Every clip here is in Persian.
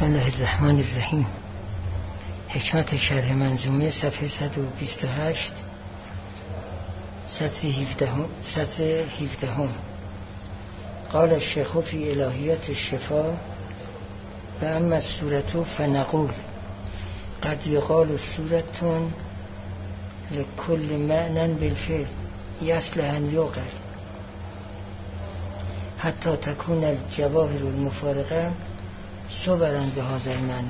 بسم الله الرحمن الرحیم. حکمت شرح منظومه صفحه 128 سطر 17. قال الشیخ فی الهیات الشفا و اما السورة فنقول قد یقال سورة لكل معنى بالفعل یصلح ان یقل حتی تكون الجواهر المفارقه صورا به هذا المعنى.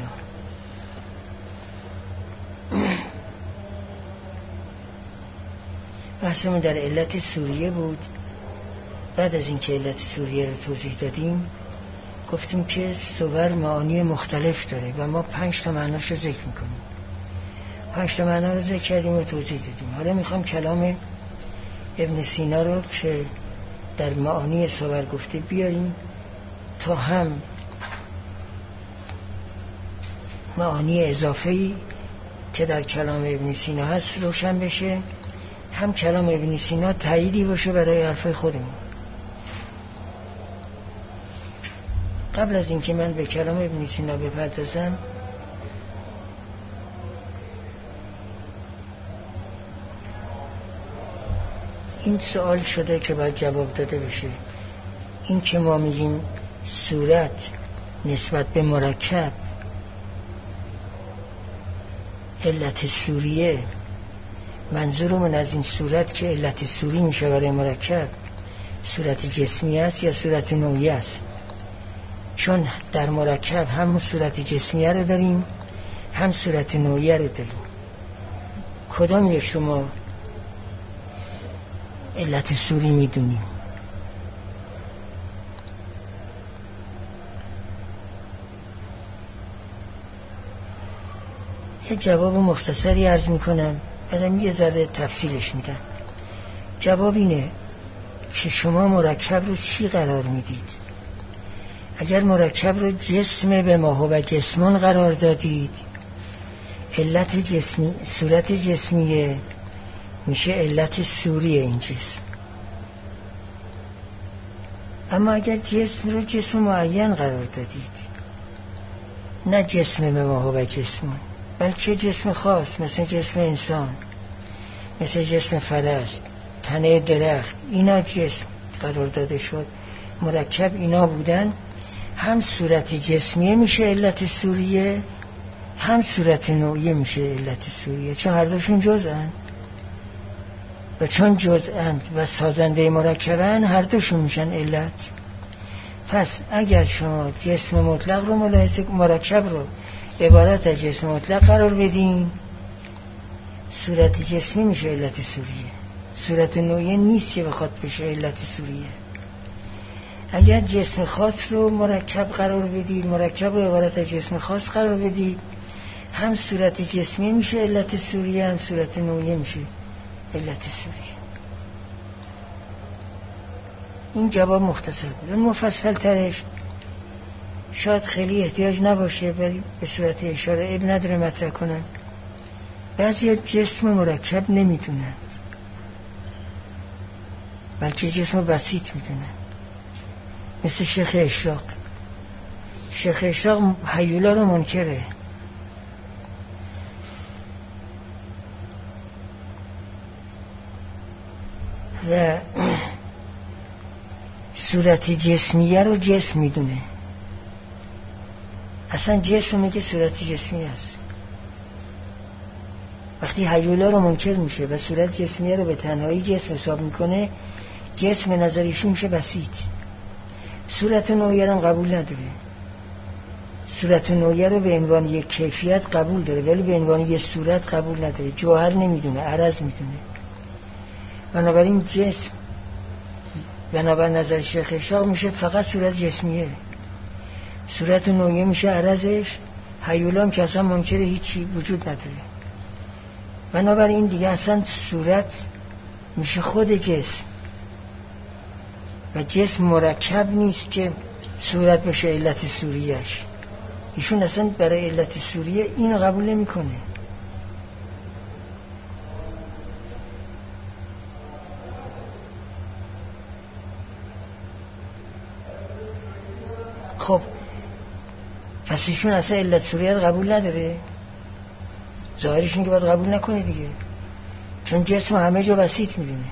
بحثمون در علت سوریه بود. بعد از اینکه علت سوریه رو توضیح دادیم گفتیم که صور معانی مختلف داره و ما 5 تا معناش رو ذکر میکنیم. 5 تا معنا رو ذکر کردیم و توضیح دادیم. حالا میخوام کلام ابن سینا رو که در معانی صور گفته بیاریم تا هم معانی اضافه‌ای که در کلام ابن سینا هست روشن بشه، هم کلام ابن سینا تاییدی باشه برای حرف خودمون. قبل از اینکه من به کلام ابن سینا بپردازم این سوال شده که باید جواب داده بشه. این که ما میگیم صورت نسبت به مرکب علت سوریه، منظورمون از این صورت که علت سوری میشه برای مرکب صورت جسمی است یا صورت نوعی است؟ چون در مرکب هم صورت جسمیه رو داریم هم صورت نوعی رو داریم. کدام یک شما علت سوری میدونیم؟ یه جواب مختصری عرض میکنم بعدم یه ذره تفصیلش میدم. جواب اینه که شما مرکب رو چی قرار میدید؟ اگر مرکب رو جسم به ما و جسمون قرار دادید علت جسمی صورت جسمیه میشه علت سوری این جسم. اما اگر جسم رو جسم معین قرار دادید، نه جسم به ما و جسمون بلکه جسم خاص مثل جسم انسان، مثل جسم فرس، تنه درخت، اینا جسم قرار داده شد، مرکب اینا بودن، هم صورت جسمیه میشه علت سوریه هم صورت نوعیه میشه علت سوریه، چون هر دوشون جزءن و چون جزءند و سازنده مرکبن هر دوشون میشن علت. پس اگر شما جسم مطلق رو ملاحظه مرکب رو عبارت از جسم مطلق قرار بدین صورت جسمی میشه علت سوریه، صورت نوعیه نیست که بخواد بشه علت سوریه. اگر جسم خاص رو مرکب قرار بدید، مرکب رو عبارت از جسم خاص قرار بدید، هم صورت جسمی میشه علت سوریه هم صورت نوعیه میشه علت سوریه. این جواب مختصر بود. مفصل ترش شاید خیلی احتیاج نباشه ولی به صورت اشاره عیب نداره مطرح کنن. بعضی جسم مرکب نمیدونن بلکه جسم بسیط میدونن، مثل شیخ اشراق. شیخ اشراق هیولا رو منکره، و صورت جسمیه رو جسم میدونه. اصلا جسم میگه صورت جسمی است. وقتی هیولا رو منکر میشه و صورت جسمیه رو به تنهایی جسم حساب میکنه، جسم نظریشون میشه بسیط. صورت نوعیه رو قبول نداره. صورت نوعیه رو به عنوان یک کیفیت قبول داره ولی به عنوان یک صورت قبول نداره. جوهر نمیدونه، عرض میدونه. بنابراین جسم بنابر نظر شیخ اشراق میشه فقط صورت جسمیه، صورت نوعیه میشه عرضش. هیولام که اصلا منکر هیچی وجود نداره. بنابراین دیگه اصلا صورت میشه خود جسم و جسم مرکب نیست که صورت بشه علت سوریش. ایشون اصلا برای علت سوریه اینو قبول نمیکنه. خب پس ایشون اصلا علت سوریه رو قبول نداره. ظاهرشون که باید قبول نکنه دیگه، چون جسم همه جا بسیط میدونه.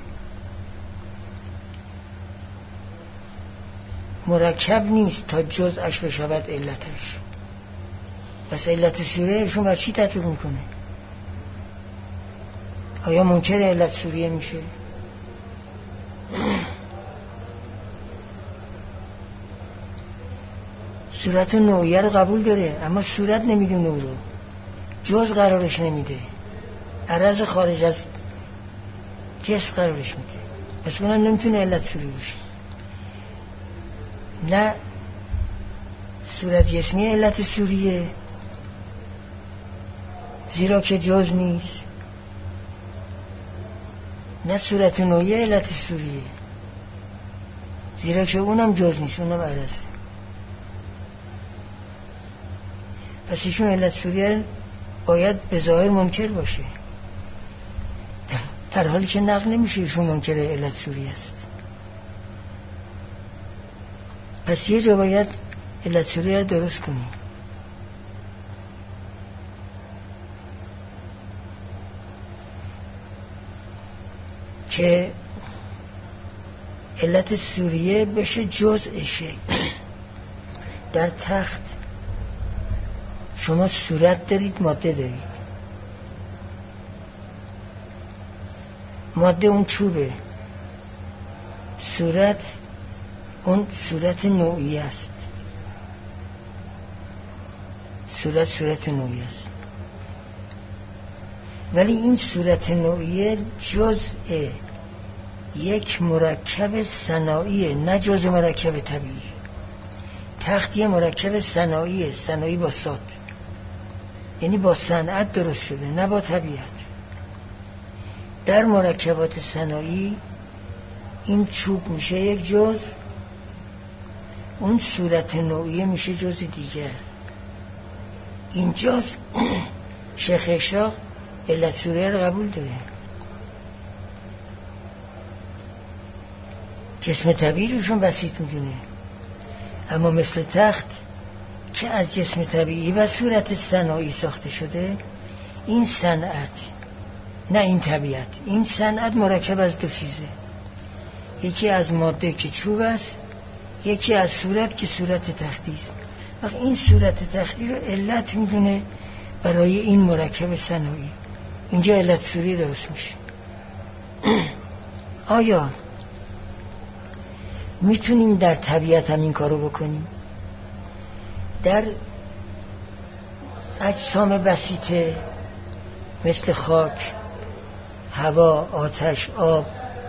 مرکب نیست تا جزءش بشود علتش. پس علت سوریه ایشون بر چی تطبیق میکنه؟ آیا منکر علت سوریه میشه؟ صورت نوعیه رو قبول داره، اما صورت نمیده، نوع رو جز قرارش نمیده، عرض خارج از جسم قرارش میده. پس اونم نمیتونه علت سوری باشه. نه صورت جسمی علت سوریه، زیرا که جز نیست، نه صورت نوعیه علت سوریه، زیرا که اونم جز نیست، اونم عرضه. پس ایشون علت سوریه باید به ظاهر منکر باشه، در حالی که نقل نمیشه ایشون منکر علت سوریه است. پس یه جا باید علت سوریه رو درست کنیم. که علت سوریه بشه جزءشه. در تخت شما صورت دارید، ماده دارید. ماده اون چوبه، صورت اون صورت نوعی است. صورت نوعی است، ولی این صورت نوعی جزء یک مرکب صناعیه، نه جزء مرکب طبیعی. تخت یه مرکب صناعیه، صناعی با صاد، یعنی با صنعت درست شده، نه با طبیعت. در مرکبات صناعی این چوب میشه یک جزء، اون صورت نوعیه میشه جزء دیگر. این جزء شیخ اشراق علت سوریه رو قبول داره. جسم طبیعی روشون بسیط میدونه، اما مثل تخت که از جسم طبیعی و صورت صناعی ساخته شده، این صنعت نه این طبیعت، این صنعت مرکب از دو چیزه، یکی از ماده که چوب است، یکی از صورت که صورت تختی است. وقت این صورت تختی رو علت میدونه برای این مرکب صناعی. اینجا علت سوری درست میشه. آیا میتونیم در طبیعت هم این کارو بکنیم؟ در اجسام بسیطه مثل خاک، هوا، آتش، آب،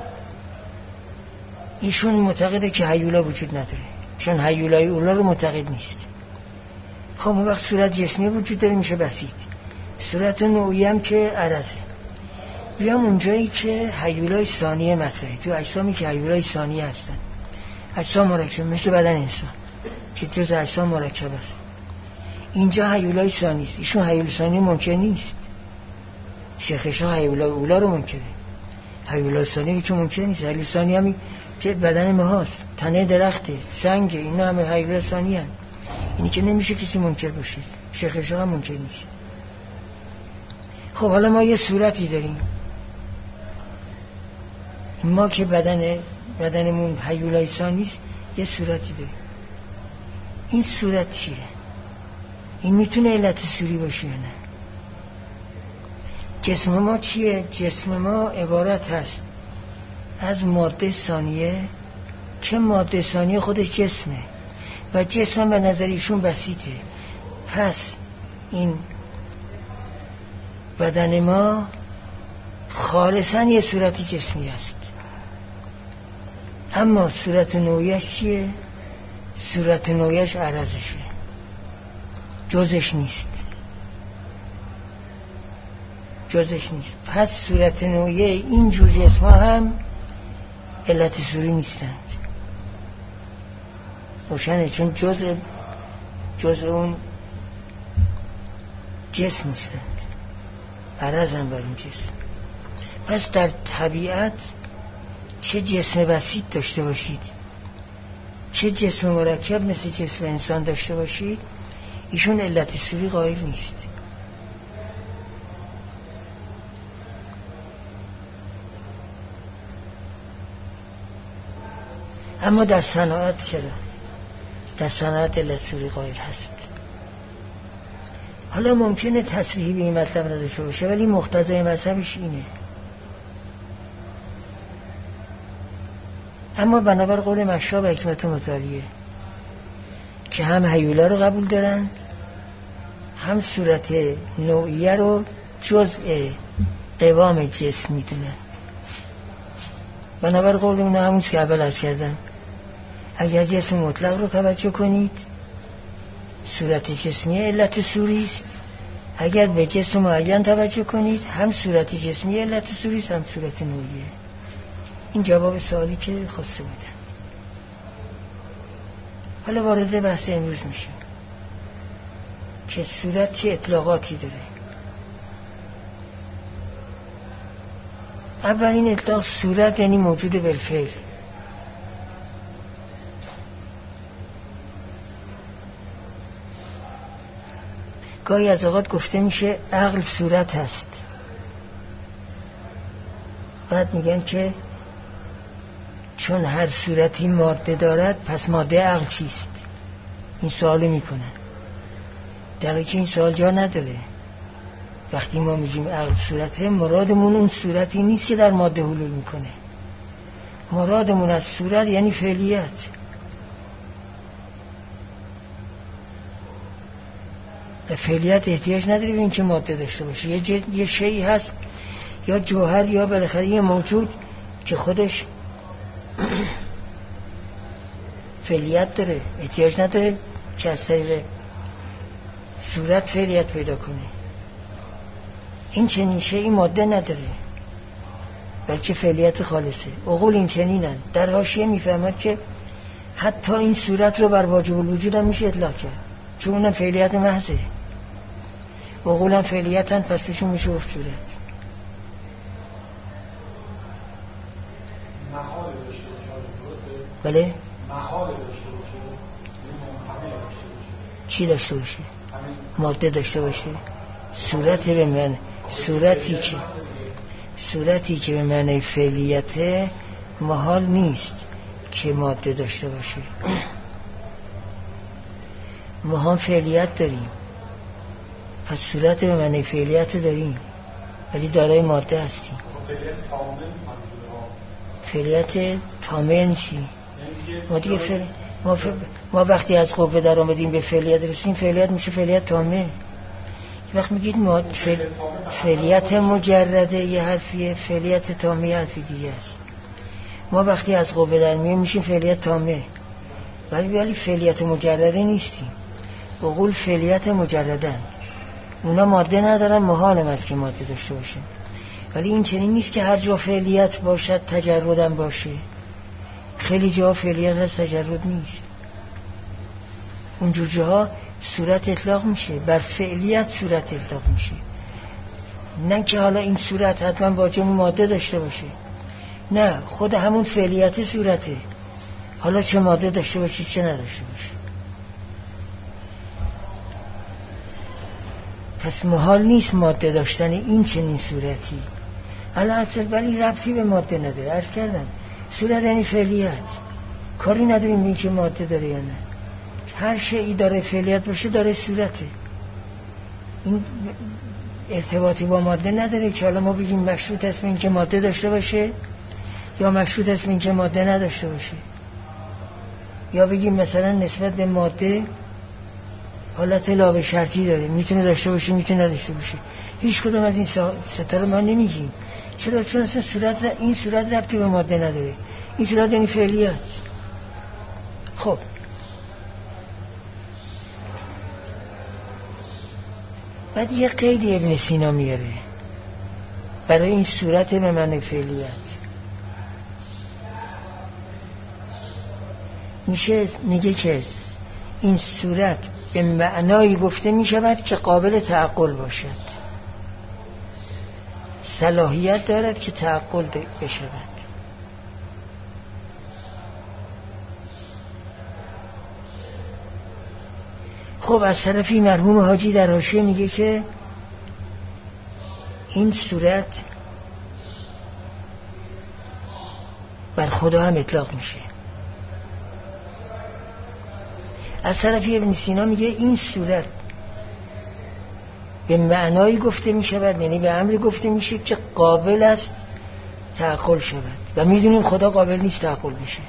ایشون معتقده که هیولا وجود نداره، چون هیولای اولا رو معتقد نیست. خب اون وقت صورت جسمی وجود داره، میشه بسیط. صورت نوعی هم که عرضه. بیام اونجایی که هیولای ثانیه مطرحه، تو اجسامی که هیولای ثانیه هستن، اجسام مرکب مثل بدن انسان که جز اجسام مرکب است، اینجا هیولای ثانی است. ایشون هیولای ثانی ممکن نیست. شیخشا هیولای اولا رو منکره، هیولای ثانی که ممکن نیست. هیولای ثانی همی که بدن ماهاست، تنه درخته، سنگ، اینا همه هیولای ثانی هست. اینی که نمیشه کسی منکر باشه. شیخشا هم ممکن نیست. خب حالا ما یه صورتی داریم، ما که بدنمون هیولای ثانی است، یه صورتی داریم. این صورت چیه؟ این میتونه علت سوری باشه یا نه؟ جسم ما چیه؟ جسم ما عبارت هست از ماده ثانیه که ماده ثانیه خودش جسمه و جسم به نظر ایشون بسیطه. پس این بدن ما خالصاً یه صورتی جسمی است. اما صورت نوعیش چیه؟ صورت نوعیش عرضشه، جزش نیست. پس صورت نوعیه این جور جسم ها هم علت سوری نیستند. روشنه، چون جزء اون جسم نیستند، عرضن بر اون جسم. پس در طبیعت چه جسم بسیط داشته باشید، چه جسم مرکب مثل جسم انسان داشته باشید، ایشون علت سوری قائل نیست. اما در صناعت چرا؟ در صناعت علت سوری قائل هست. حالا ممکنه تصریحی به این مطلب نداشته باشه ولی مقتضای مذهبش اینه. اما بنابر قول مشاب حکمت متاریه که هم هیولا رو قبول دارند هم صورت نوعیه رو جزء قوام جسم میدونند. بنابر قول اون همون که اول عرض کردم، اگر جسم مطلق رو توجه کنید صورت جسمی علت سوری است، اگر به جسم معین توجه کنید هم صورت جسمی علت سوری است هم صورت نوعیه. این جواب سوالی که خواسته بودند. حالا وارد بحث امروز میشیم که صورت چه اطلاقاتی داره. اولین اطلاق صورت یعنی موجود بالفعل. گاهی از اوقات گفته میشه عقل صورت هست، بعد میگن که چون هر صورتی ماده دارد پس ماده عقل چیست؟ این سوالو میکنن، در حالی که این سوال جا نداره. وقتی ما میگیم عقل صورته، مرادمون اون صورتی نیست که در ماده حلول میکنه. مرادمون از صورت یعنی فعلیت. فعلیت احتیاج نداره به این که ماده داشته باشه. یه شیئی هست یا جوهر یا بالاخره یه موجود که خودش فعلیت داره، احتیاج نداره که از طریق صورت فعلیت پیدا کنه. این چنین شیئی ماده نداره بلکه فعلیت خالصه. عقول این چنینن. در حاشیه میفهمد که حتی این صورت رو بر واجب الوجود هم میشه اطلاق کرد، چون اونم فعلیت محضه. عقول هم فعلیتن، پس بهشون میشه گفت صورت. بله؟ چی داشته باشه؟ ماده داشته باشه؟ صورت به من صورتی که به معنی فعلیت محال نیست که ماده داشته باشه. ما هم فعلیت داریم، پس صورت به معنی فعلیت داریم ولی دارای ماده هستیم. فعلیت تامه چی؟ ما دیگه ما وقتی از قوه در آمدیم به فعلیت رسیم، فعلیت میشه فعلیت تامه. وقت میگید ما فعلیت مجرده یه حرفیه، فعلیت تامه یه حرفی دیگه است. ما وقتی از قوه در مییم میشیم فعلیت تامه، ولی فعلیت مجرده نیستیم. عقول فعلیت مجردند، اونا ماده ندارن، محالم است که ماده داشته باشه. ولی این چنین نیست که هر جا فعلیت باشد تجردم باشه. خیلی جا فعلیت هست تجرد نیست. اونجور جاها صورت اطلاق میشه، بر فعلیت صورت اطلاق میشه، نه که حالا این صورت حتما واجب ماده داشته باشه. نه، خود همون فعلیت صورته، حالا چه ماده داشته باشه چه نداشته باشه. پس محال نیست ماده داشتن این چنین صورتی. البته ولی ربطی به ماده نداره. عرض کردم صورت یعنی فعلیت، کاری نداریم این که ماده داره یا نه. هر شیئی داره فعلیت باشه داره صورته. این ارتباطی با ماده نداره که حالا ما بگیم مشروط است به این که ماده داشته باشه یا مشروط است به این که ماده نداشته باشه، یا بگیم مثلا نسبت به ماده حالت لابه شرطی داره، میتونه داشته باشه میتونه نداشته باشه. هیچ کدوم از این ستاره ما نمیگیم. چرا؟ چون اصلا این صورت ربطی به ماده نداره. این صورت یعنی فعلیت. خب بعد یه قیدی ابن سینا میاره برای این صورت به معنی فعلیت. میگه که این صورت به معنایی گفته میشود که قابل تعقل باشد، صلاحیت دارد که تعقل بشود. خب از طرفی مرحوم حاجی در حاشیه میگه که این صورت بر خدا هم اطلاق میشه. از طرفی ابن سینا میگه این صورت به معنایی گفته میشود، یعنی به امری گفته میشه که قابل است تعقل شود و میدونیم خدا قابل نیست تعقل بشه.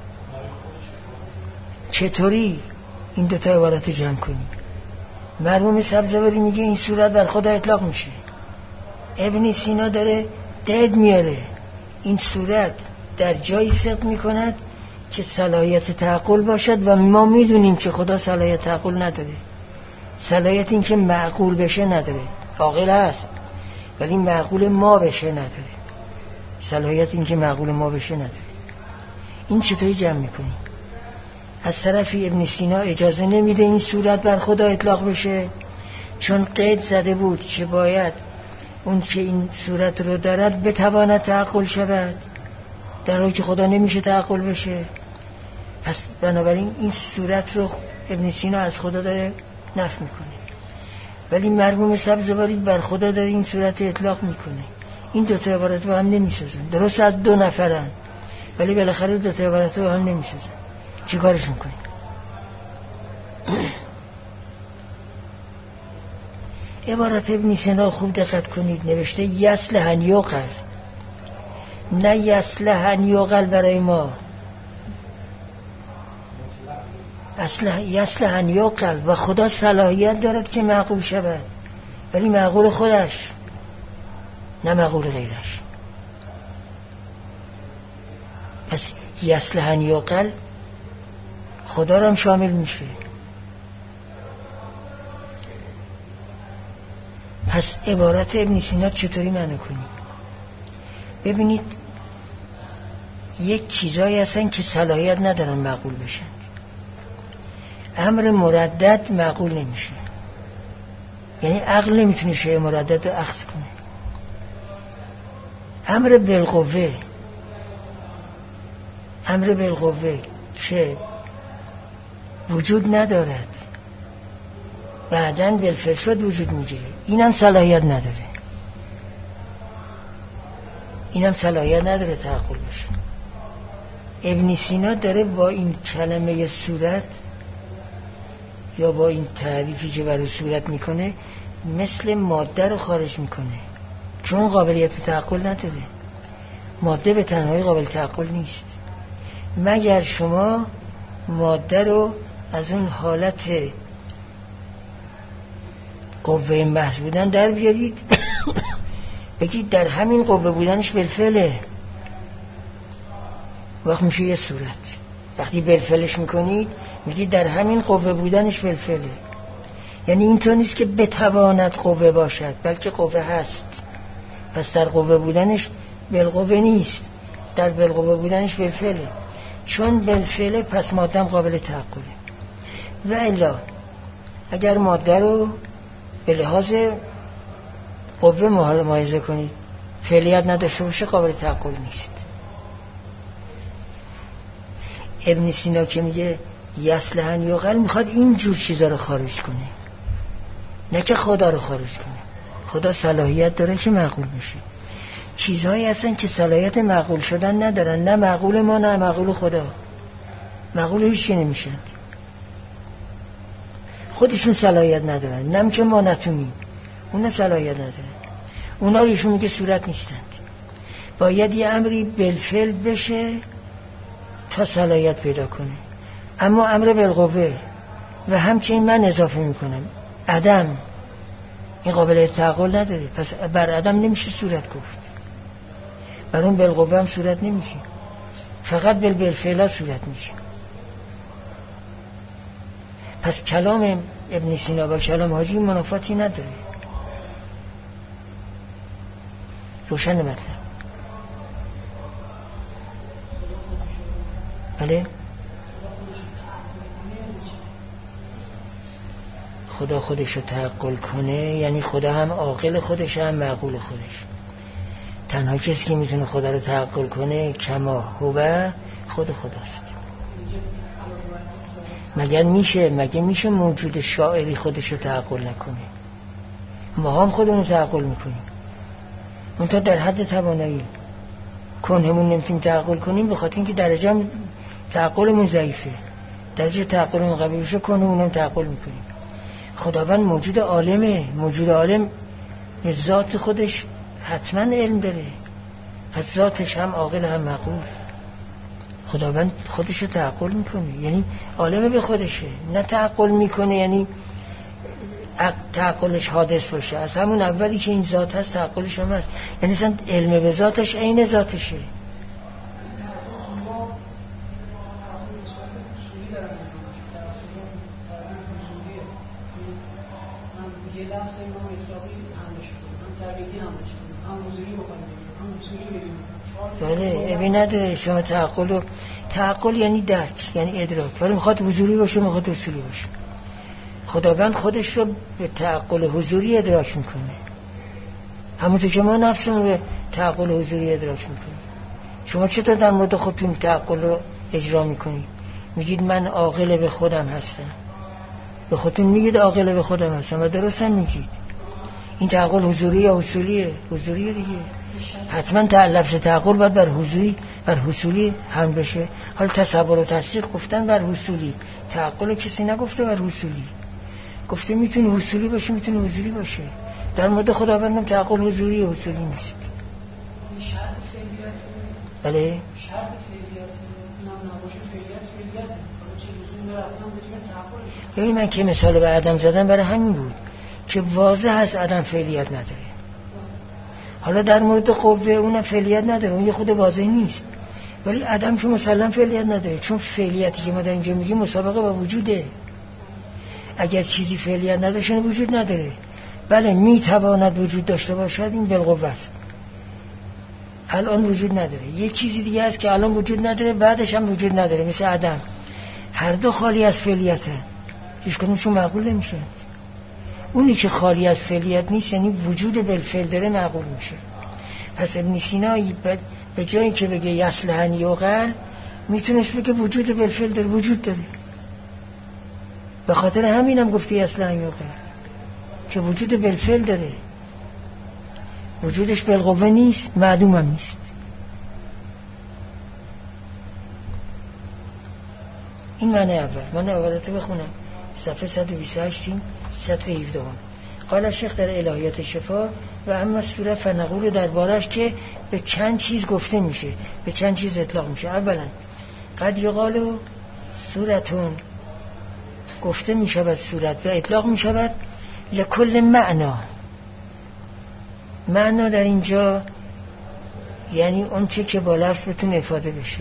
چطوری این دوتا عبارت جمع کنیم؟ مرحوم سبزواری میگه این صورت بر خدا اطلاق میشه، ابن سینا داره قید میاره این صورت در جایی صدق میکند که صلاحیت تعقل باشد و ما میدونیم که خدا صلاحیت تعقل نداره. صلاحیت این که معقول بشه نداره، عاقل هست ولی معقول ما بشه نداره. صلاحیت این که معقول ما بشه نداره. این چطوری جمع میکنیم؟ از طرفی ابن سینا اجازه نمیده این صورت بر خدا اطلاق بشه، چون قید زده بود که باید اون که این صورت رو دارد بتواند تعقل شود، در حالی که خدا نمیشه تعقل بشه. پس بنابراین این صورت رو ابن سینا از خدا داره نفی میکنه، ولی مرحوم سبزواری بر خدا داره این صورت اطلاق میکنه. این دوتا عبارت با هم نمیسازن، درست از دو نفرن ولی بالاخره دوتا عبارت با هم نمیسازن. چی کارش میکنی؟ عبارت ابن سینا خوب دقت کنید، نوشته یصلح یعقل، نه یصلح یعقل برای ما، یصلح یعقل. و خدا صلاحیت دارد که معقول شود، ولی معقول خودش نه معقول غیرش. پس یصلح یعقل خدا را هم شامل میشه. پس عبارت ابن سینا چطوری معنی کنیم؟ ببینید یک چیزایی هستن که صلاحیت ندارن معقول بشن. امر مردد معقول نمیشه، یعنی عقل نمیتونه شیء مردد رو اخذ کنه. امر بالقوه که وجود ندارد بعداً بالفعل شد وجود میگیره، اینم صلاحیت نداره تعقل بشه. ابن سینا داره با این کلمه صورت یا با این تعریفی که برای صورت میکنه مثل ماده رو خارج میکنه، چون قابلیت تعقل نداره. ماده به تنهایی قابل تعقل نیست مگر شما ماده رو از اون حالت قوه محض بودن در بیارید بگید در همین قوه بودنش بالفعله، وقت میشه یه صورت. وقتی بالفعلش میکنید میگید در همین قوه بودنش بالفعله، یعنی اینطور نیست که بتواند قوه باشد، بلکه قوه هست. پس در قوه بودنش بالقوه نیست، در بالقوه بودنش بالفعله. چون بالفعله پس ماده هم قابل تعقله. و الا اگر ماده رو به لحاظ قوه ملاحظه کنید فعلیت نداشته باشه قابل تعقل نیست. ابن سینا که میگه یصلح یعقل میخواد این جور چیزا رو خارج کنه، نه که خدا رو خارج کنه. خدا صلاحیت داره که معقول بشه. چیزهایی هستن که صلاحیت معقول شدن ندارن، نه معقول ما نه معقول خدا. معقول هیچی نمیشن، خودشون صلاحیت ندارن، نم که ما نتونیم. اونا صلاحیت ندارن، اونا ایشون میگه صورت نیستند. باید یه امری بالفعل بشه تا صلاحیت پیدا کنه. اما امر بالقوه و همچنین من اضافه میکنم عدم، این قابلیت تعقل نداره. پس بر عدم نمیشه صورت گفت، بر اون بالقوه هم صورت نمیشه، فقط بالفعل صورت میشه. پس کلام ابن سینا با کلام حاجی منافاتی نداره. روشن مطلب؟ بله. خدا خودشو تعقل کنه یعنی خدا هم عاقل خودش هم معقول خودش. تنها کسی که میتونه خدا رو تعقل کنه کما هو خود خداست. مگه میشه موجود شاعری خودش رو تعقل نکنه؟ ما هم خودمون تعقل میکنیم، منتها در حد توانایی. کنهمون نمیتونیم تعقل کنیم به خاطر اینکه درجه هم تعقلمون ضعیفه. درجه تعقلمون قوی بشه کنهمون هم تعقل میکنیم. خداوند موجود عالمه، موجود عالم به ذات خودش حتما علم داره، پس ذاتش هم عاقل هم معقول. خداوند خودش رو تعقل میکنه، یعنی عالمه به خودشه، نه تعقل میکنه یعنی تعقلش حادث باشه. از همون اولی که این ذات هست تعقلش هم هست، یعنی مثلا علم به ذاتش عین ذاتشه. بله ابی نداره. شما تعقل یعنی درک، یعنی ادراک، ولی میخواد حضوری باشه، میخواد اصولی باشه. خداوند خودش رو به تعقل حضوری ادراک میکنه، همونطور که ما نفسمون به تعقل حضوری ادراک میکنه. شما چطور در مورد خودتون تعقل رو اجرا میکنید؟ میگید من عاقل به خودم هستم، به خودتون میگید عاقل به خودم هستم و درست هم میگید. این تعقل حضوری یا اصولیه؟ حضوریه دیگه. حتما لفظ تعقل باید بر حضوری بر حصولی هم بشه. حالا تصور و تصدیق گفتن بر حصولی، تعقل کسی نگفته بر حصولی، گفته میتونه حصولی باشه میتونه حضوری باشه. در مورد خداوندم تعقل حضوری و حصولی نیست. شرط فعلیت. بله شرط فعلیت نباشه فعلیت. حالا چه لزومی داره حتما بتونه تعقل؟ یعنی من که مثال به عدم زدم برای همین بود که واضح هست عدم فعلیت نداره. حالا در مورد قوه اونم فعلیت نداره، اون یه خود واضح نیست، ولی عدم که مسلم فعلیت نداره، چون فعلیتی که ما در اینجا میگیم مسابقه با وجوده. اگر چیزی فعلیت نداشته وجود نداره. بله میتواند وجود داشته باشد، این بالقوه است. الان وجود نداره. یه چیزی دیگه است که الان وجود نداره بعدش هم وجود نداره، مثل عدم. هر دو خالی از فعلیته، هیچ کدومشون معقول نمیشه. اونی که خالی از فعلیت نیست یعنی وجود بالفعل داره معقول میشه. پس ابن سینا به جایی که بگه یصلحن یعقل میتونست بگه وجود بالفعل داره، وجود داره. به خاطر همینم گفته یصلحن یعقل که وجود بالفعل داره، وجودش بالقوه نیست، معدوم هم نیست. این معنی اول. معنی اولتو بخونم، صفحه 128 سطر 17. قال شیخ در الهیات شفا و اما سوره فنقول دربارش که به چند چیز گفته میشه، به چند چیز اطلاق میشه. اولا قد یقال سورتون، گفته میشود صورت و اطلاق میشود لکل معنا. معنا در اینجا یعنی اون چه که با لفظ بتونه افاده بشه.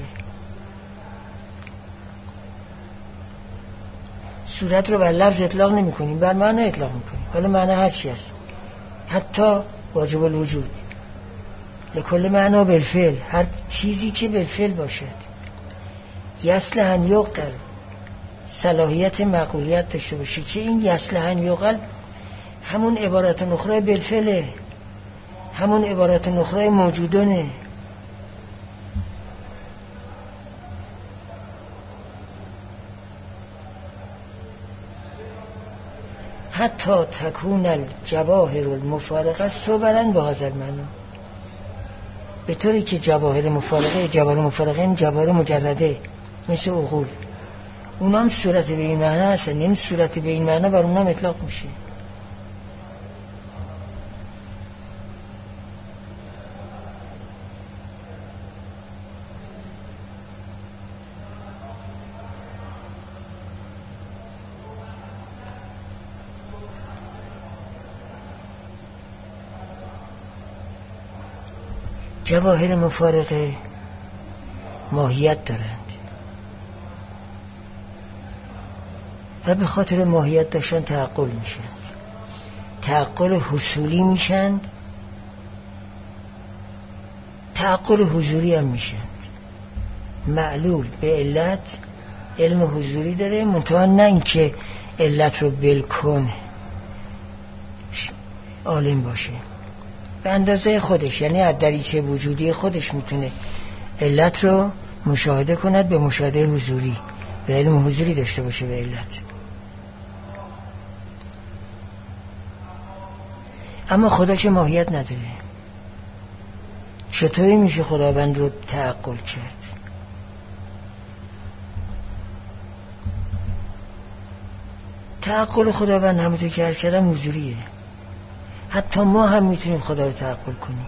صورت رو بر لفظ اطلاق نمی کنیم، بر معنی اطلاق میکنیم. حالا معنی هر چی است، حتی واجب الوجود، لکل معنا بالفعل، هر چیزی که بالفعل باشد. یصلحن یعقل، صلاحیت معقولیت داشته باشه، که این یصلحن یعقل همون عبارت نخره بالفعله، همون عبارت نخره موجودانه. حتی تکون الجواهر المفارقه صبرن به هذا المعنی، به طوری که جواهر مفارقه این جواهر مجرده مثل عقول، اونا هم صورت به این معنی هستن، یعنی صورت به این معنی بر اونا هم اطلاق میشه. جواهر مفارقه ماهیت دارند و به خاطر ماهیت داشتن تعقل میشند، تعقل حصولی میشند، تعقل حضوری هم میشند. معلول به علت علم حضوری داره، منتها نه اینکه علت رو بالکن عالم باشه، به اندازه خودش، یعنی از دریچه وجودی خودش میتونه علت رو مشاهده کند به مشاهده حضوری، و علم حضوری داشته باشه به علت. اما خدا که ماهیت نداره، چطوری میشه خداوند رو تعقل کرد؟ تعقل خداوند همونطور که عرض کردم حضوریه. حتی ما هم میتونیم خدا رو تعقل کنیم،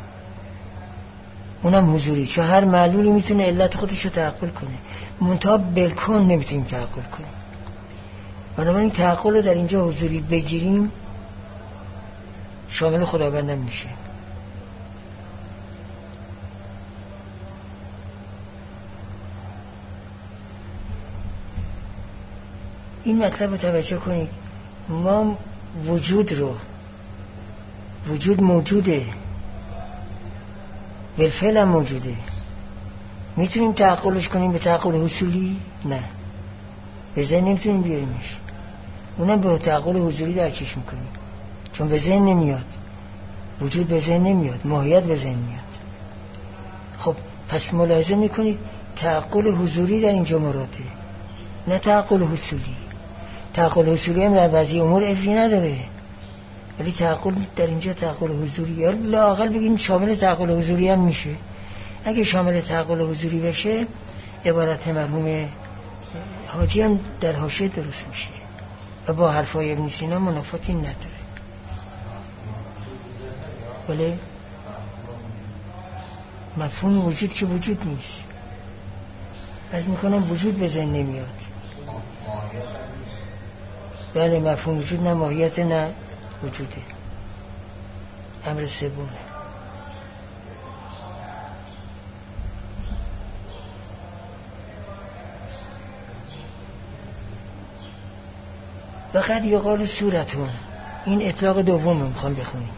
اونم حضوری، چون هر معلولی میتونه علت خودش رو تعقل کنه، منتها بالکل نمیتونیم تعقل کنیم. بنابراین تعقل رو در اینجا حضوری بگیریم شامل خداوندم میشه. این مطلب رو توجه کنید. ما وجود رو، وجود موجوده، بالفعل هم موجوده، میتونیم تعقلش کنیم به تعقل حصولی؟ نه، به ذهن نمیتونیم بیاریمش، اونم به تعقل حضوری درکش میکنیم، چون به ذهن نمیاد، وجود به ذهن نمیاد، ماهیت به ذهن میاد. خب پس ملاحظه میکنید تعقل حضوری در اینجا مراده، نه تعقل حصولی. تعقل حصولی هم در بعضی امور افی نداره، ولی تعقل در اینجا تعقل حضوری، یا لااقل بگیم شامل تعقل حضوری هم میشه. اگه شامل تعقل حضوری بشه عبارت مرحوم حاجی هم در حاشیه درست میشه و با حرفای ابن سینا منافاتی نداره. ولی مفهوم وجود که وجود نیست، از میکنم وجود به ذهن نمیاد. بله مفهوم وجود نه ماهیت نه وجوده، امر سومه. و قد یقال صورتون، این اطلاق دوم رو میخوام بخونیم.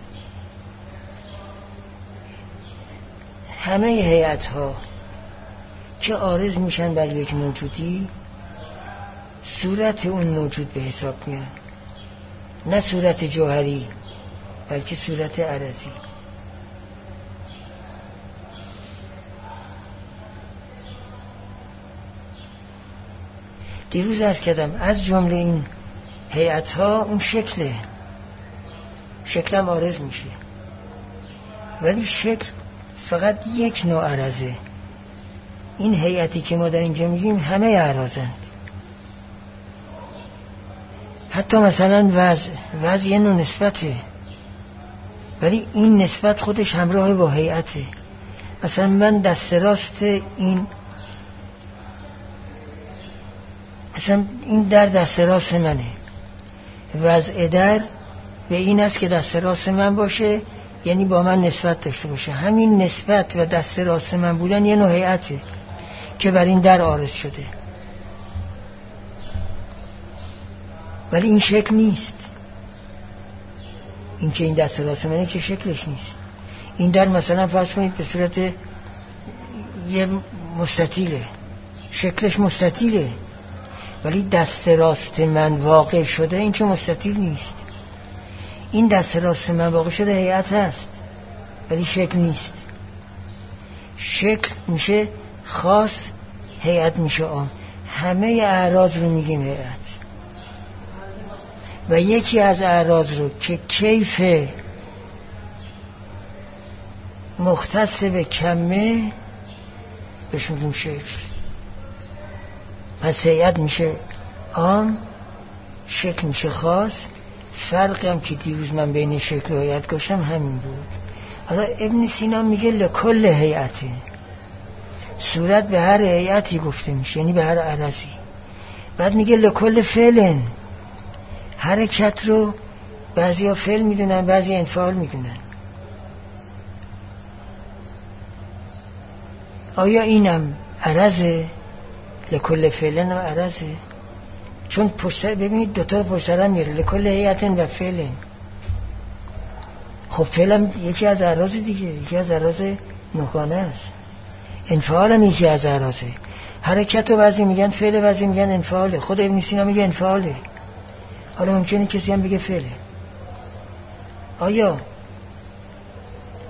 همه هیئت ها که عارض میشن بر یک موجودی صورت اون موجود به حساب میاد، نه صورت جوهری بلکه صورت عرضی. دیروز عرض کردم از جمله این هیئت ها اون شکلم عارض میشه، ولی شکل فقط یک نوع عرضه. این هیئتی که ما در اینجا میگیم همه اعراضند. حتی مثلا وضع یه نوع نسبته، ولی این نسبت خودش همراه با هیئته. مثلا من دست راست این، مثلا این در دست راست منه، وضع در به این است که دست راست من باشه، یعنی با من نسبت داشته باشه. همین نسبت و دست راست من بودن یه نوع هیئته که بر این در عارض شده، ولی این شکل نیست. این که این دست راست منه که شکلش نیست. این در مثلا فرض کنید به صورت یه مستطیله، شکلش مستطیله، ولی دست راست من واقع شده این که مستطیل نیست. این دست راست من واقع شده هیئت هست ولی شکل نیست. شکل میشه خاص، هیئت میشه عام. همه اعراض رو میگیم هیئت، و یکی از اعراض رو که کیف مختص به کمه بهش میگیم شکل. پس هیئت میشه عام، شکل میشه خاص. فرقی هم که دیروز من بین شکل و هیئت گفتم همین بود. حالا ابن سینا میگه لکل هیئت، صورت به هر هیئتی گفته میشه، یعنی به هر عرضی. بعد میگه لکل فعل، حرکت رو بعضی ها فعل میدونن بعضی انفعال میدونن. آیا اینم عرضه؟ لکل فعل هم عرضه؟ چون ببینید دوتا پشت هم میره، لکل هیئت و فعل. خب فعل هم یکی از اعراض دیگه، یکی از اعراض نهگانه است. انفعال هم یکی از اعراضه. حرکت رو بعضی میگن فعل، بعضی میگن انفعاله. خود ابن سینا میگه انفعاله. حالا ممکنه کسی هم بگه فعله. آیا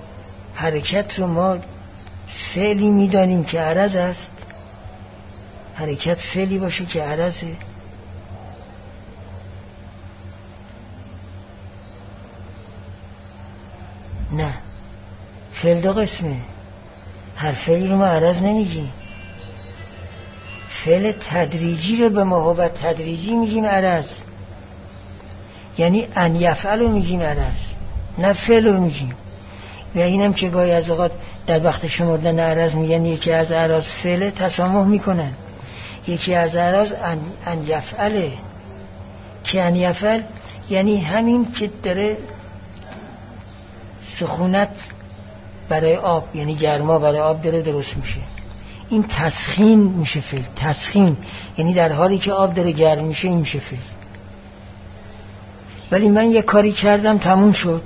حرکت رو ما فعلی میدانیم که عرض است حرکت فعلی باشه که عرضه؟ نه، فعل دو قسمه. هر فعلی رو ما عرض نمیگیم. فعل تدریجی رو به محبت تدریجی میگیم عرض، یعنی ان یفعل رو میگیم عرض، نه فعل رو میگیم. و اینم که گاهی از اوقات در وقت شمردن عرض میگن یکی از اعراض فعل، تسامح میکنن. یکی از اعراض ان یفعله، که ان یفعل یعنی همین که داره سخونت برای آب، یعنی گرما برای آب داره درست میشه، این تسخین میشه فعل. تسخین یعنی در حالی که آب داره گرم میشه، این میشه فعل. ولی من یه کاری کردم تموم شد،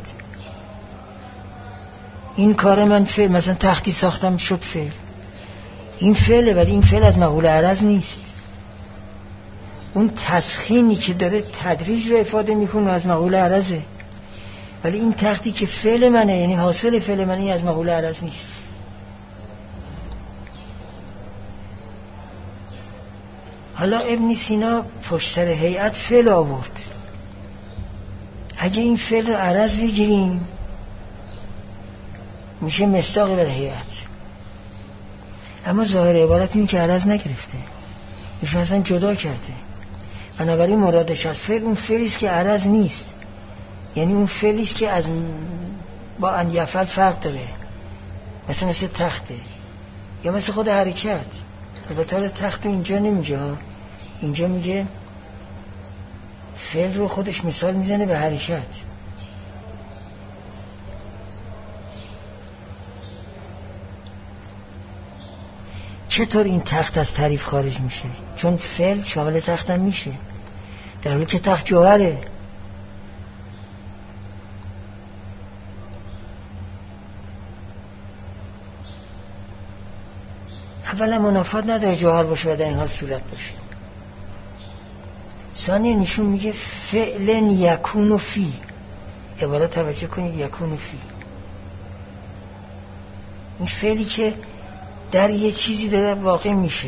این کار من فعل. مثلا تختی ساختم شد فعل، این فعله، ولی این فعل از مقوله عرض نیست. اون تسخینی که داره تدریج رو افاده میکنه از مقوله عرضه، ولی این تختی که فعل منه، یعنی حاصل فعل منه، از مقوله عرض نیست. حالا ابن سینا پشت سر هیئت فعل آورد. اگه این فعل رو عرض بگیریم میشه مصداق بر هیئت، اما ظاهر عبارت اینه که عرض نگرفته، ایشون اصلا جدا کرده. بنابراین مرادش از فعل اون فعلی است که عرض نیست، یعنی اون فعلی است که از با ان یفعل فرق داره، مثل تخته یا مثل خود حرکت. البته تخت اینجا نمیگه، اینجا میگه فعل رو خودش مثال میزنه به حرکت. چطور این تخت از تعریف خارج میشه؟ چون فعل شامل تخت هم میشه، در حالی که تخت جوهره. اولا منافات نداره جوهر باشه و در این حال صورت باشه. ثانیا نشون میگه فعل یکون فی. عبارت توجه کنید، یکون فی، این فعلی که در یه چیزی داره واقع میشه،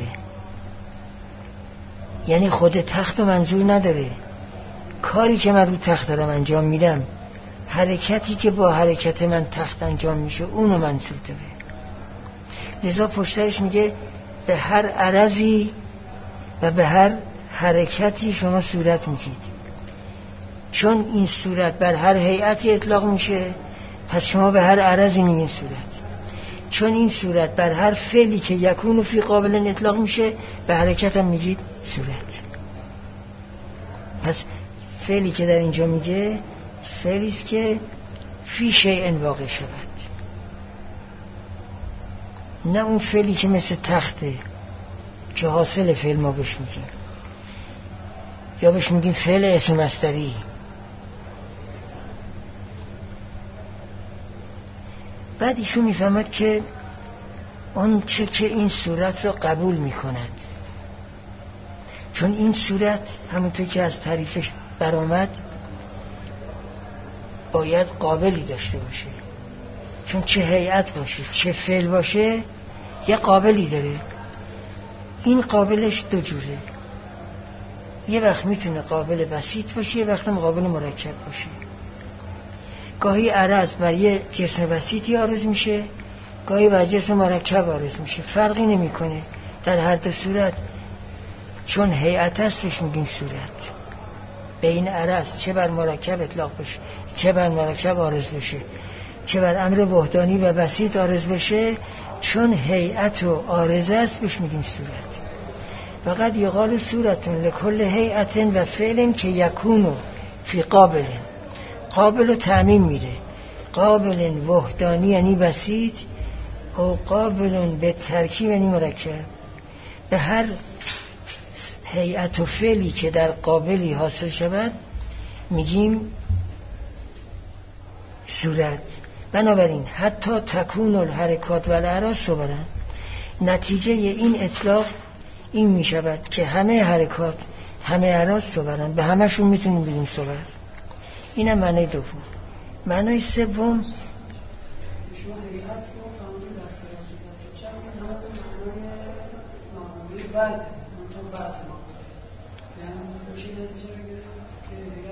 یعنی خود تخت و منظور نداره. کاری که من رو تخت دارم انجام میدم، حرکتی که با حرکت من تخت انجام میشه، اونو منظور داره. لذا پشترش میگه به هر عرضی و به هر حرکتی شما صورت میگید. چون این صورت بر هر هیئتی اطلاق میشه، پس شما به هر عرضی میگین صورت. چون این صورت بر هر فعلی که یکون فی قابل اطلاق میشه، به حرکت هم میگید صورت. پس فعلی که در اینجا میگه فعلی است که فی شیء واقع شود، نه اون فعلی که مثل تخته که حاصل فعل ما بهش میگیم، یا بهش میگیم فعل اسم مصدری. بعد ایشون میفهمد که اون چه که این صورت رو قبول میکند، چون این صورت همونطور که از تعریفش برآمد باید قابلی داشته باشه. چون چه هیئت باشه چه فعل باشه یه قابلی داره. این قابلش دو جوره، یه وقت میتونه قابل بسیط باشه، یه وقت هم قابل مرکب باشه. گاهی عرض بر یه جسم بسیطی عارض میشه، گاهی بر جسم مرکب عارض میشه، فرقی نمیکنه. در هر دو صورت چون هیئت است بهش میگیم صورت. بین عرض چه بر مرکب اطلاق بشه، چه بر مرکب عارض بشه، چه بر امر وحدانی و بسیط عارض بشه، چون هیئت و عارض است بهش میگیم صورت. فقط یقال صورتون لکل هیئت و فعل که یکونو فی قابل. قابل رو تعمیم میده، قابل وحدانی یعنی بسیط، و قابل به ترکیب یعنی مرکب. به هر هیئت و فعلی که در قابلی حاصل شود میگیم صورت. بنابراین حتی تکون الحرکات و الاعراض صورتن. نتیجه این اطلاق این میشود که همه حرکات همه اعراض صورتن، به همشون میتونیم بگیم صورت. اینم معنی دوم. معنی سوم بعض ما یعنی چی نتیجه بگیریم که دیگه